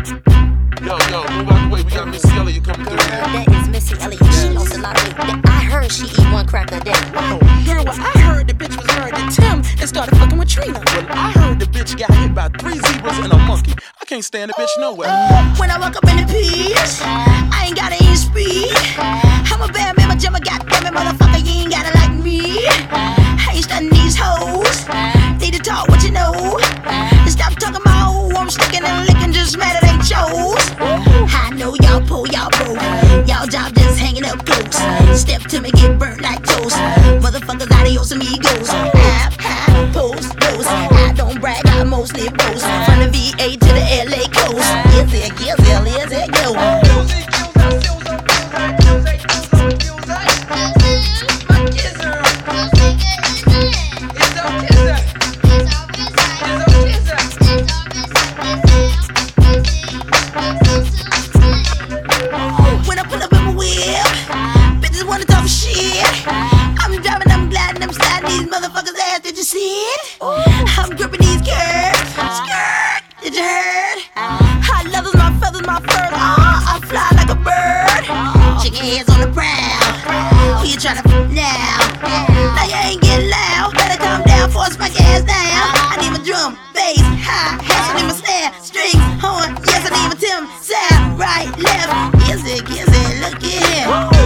Yo, move out the way. We got Missy Elliott coming through. That is Missy Elliott. She lost a lot of weight. I heard she eat one cracker a day. Girl, well, I heard the bitch was married to Tim and started fucking with Trina. Well, I heard the bitch got hit by 3 zebras and a monkey. I can't stand the bitch nowhere. When I walk up in the piece, I ain't gotta eat speed. I'm a bad man, my jummer, goddamn it, motherfucker, you ain't gotta like me. I ain't stunning these hoes. Need to talk what you know. Stop talking about who I'm sticking and licking, just mad it ain't chose. I know y'all pull, y'all broke. Y'all job just hanging up close. Step to me, get burnt like toast. Motherfuckers, adios amigos. High, post, post. I don't brag, I mostly boast. From the VA to the LA coast. Is it go? When I pull up in my whip, bitches wanna talk shit. I'm driving, I'm gliding, I'm sliding these motherfuckers' ass. Did you see it? I'm gripping these curves. Skirt, did you heard? Hot leathers, my feathers, my furs. I fly like a bird. Chicken heads on the prowl. Who you tryna f now? Now you ain't getting loud. Better calm down before I smack your ass down. I need my drum, bass, hi-hats. I need my snare, strings, horn. Yes, I need my Tim sound. Right, left. Is it, look here.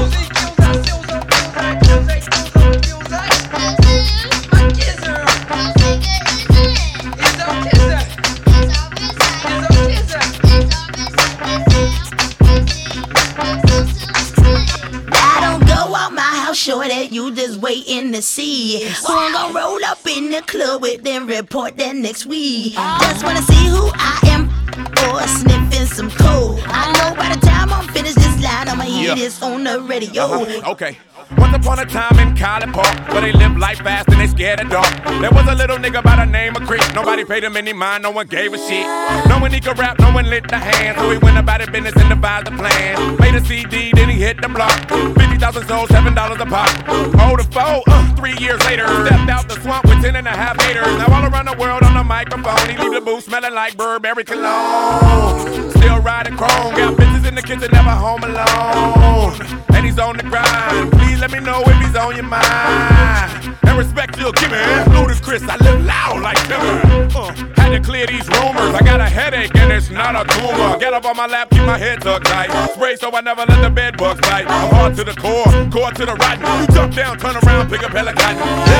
I don't go out my house, sure that you just waiting to see who I'm gonna roll up in the club with, then report that next week. Just wanna see who I am, or sniffing some cold. I know by the time I'm finished this line, I'ma hear this on the radio. Okay. Once upon a time in College Park, where they live life fast and they scared of dark. There was a little nigga by the name of Creek. Nobody paid him any mind, no one gave a shit. No one he could rap, no one lit the hand. So he went about his business and devised a plan. Made a CD, then he hit the block. 50,000 sold, $7 a pop. Oh, the foe, 3 years later, stepped out the swamp with 10 and a half haters. Now all around the world on the microphone, he leave the booth smelling like Burberry cologne. Still riding chrome, got bitches in the kitchen, never home alone. And he's on the grind. Please let me know if he's on your mind. And respect you'll give me. Ludacris, I live loud like Timber. Had to clear these rumors. I got a headache and it's not a tumor. Get up on my lap, keep my head tucked tight. Spray so I never let the bed bugs bite. I'm hard to the core to the rotten. You jump down, turn around, pick up hella cotton.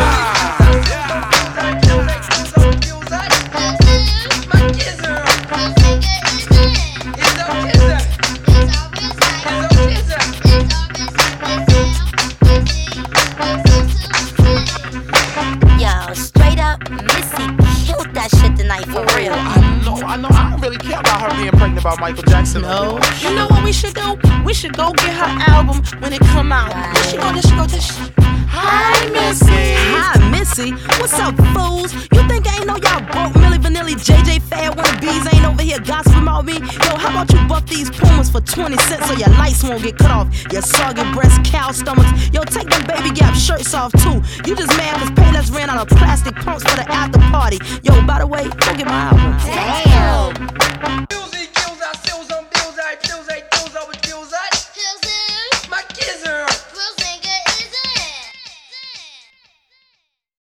Yo, straight up, Missy killed that shit tonight, for real. I know. I don't really care about her being pregnant by Michael Jackson. No, you know what we should do? We should go get her album when it come out. There she go. Hi, Missy. Hi, Missy. What's up, fools? You think I ain't know y'all broke Milli Vanilli, JJ Fad wannabes ain't over here gossiping about me? Yo, how about you buff these Pumas for 20 cents so your lights won't get cut off? Your soggy breast, cow stomachs. Yo, take them Baby Gap shirts off too. You just mad cause Payless ran out of plastic pumps for the after party. Yo, by the way, go get my album. Damn.